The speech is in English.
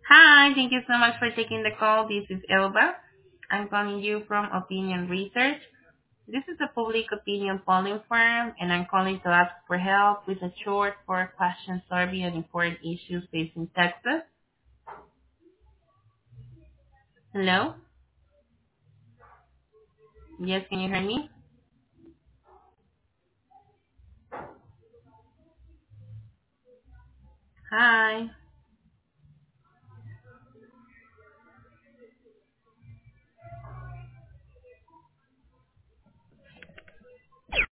Hi, thank you so much for taking the call. This is Elba. I'm calling you from Opinion Research. This is a public opinion polling firm, and I'm calling to ask for help with a short four-question survey on important issues facing Texas. Hello? Yes, can you hear me? Hi.